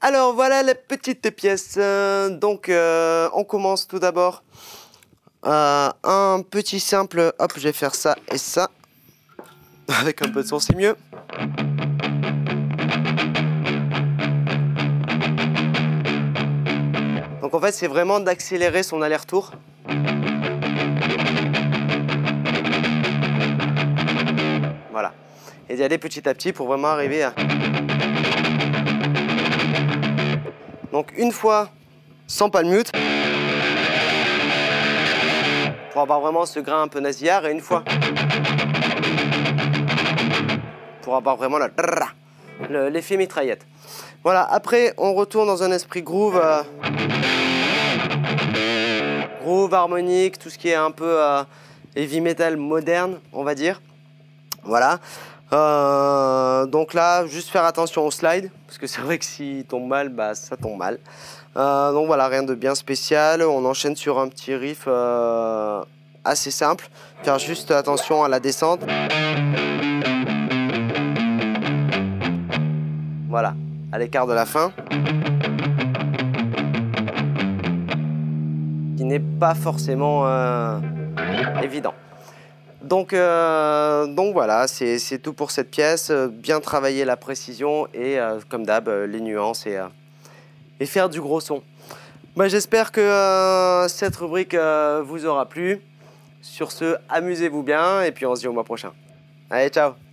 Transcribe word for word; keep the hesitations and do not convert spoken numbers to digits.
Alors voilà les petites pièces. Euh, donc euh, on commence tout d'abord. Euh, un petit simple, hop, je vais faire ça et ça. Avec un peu de son, c'est mieux. Donc en fait, c'est vraiment d'accélérer son aller-retour. Voilà. Et d'y aller petit à petit pour vraiment arriver à... Donc une fois sans palm mute, pour avoir vraiment ce grain un peu nasillard, et une fois pour avoir vraiment l'effet mitraillette. Voilà, après on retourne dans un esprit groove, euh, groove harmonique, tout ce qui est un peu euh, heavy metal moderne, on va dire. Voilà. Euh, donc là, juste faire attention au slide, parce que c'est vrai que s'il tombe mal, bah ça tombe mal. Euh, donc voilà, rien de bien spécial. On enchaîne sur un petit riff euh, assez simple. Faire juste attention à la descente. Voilà, à l'écart de la fin. Qui n'est pas forcément euh, évident. Donc, euh, donc voilà, c'est tout pour cette pièce. Bien travailler la précision et, euh, comme d'hab, les nuances et, euh, et faire du gros son. Bah, j'espère que euh, cette rubrique euh, vous aura plu. Sur ce, amusez-vous bien et puis on se dit au mois prochain. Allez, ciao!